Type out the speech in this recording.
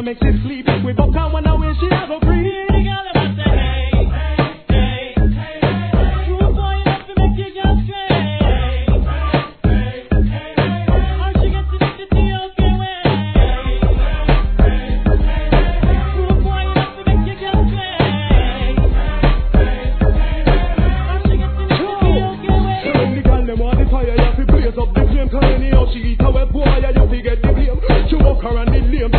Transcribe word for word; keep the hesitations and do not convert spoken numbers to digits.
make she sleep. We go down when I wish she have a free. The girl that I say, hey, hey, hey, hey, hey. True boy enough to make you go straight. Hey, hey, hey, hey, hey. How she gets to make the deal okay way. Hey, hey, hey, hey. True boy enough to make you go straight. Hey, hey, hey, hey. How she gets to make the deal okay way. So when the girl them want the fire, you have to blaze up the flame. Cause anyhow she eat her boy, you have to get the blame. She walk around the lane.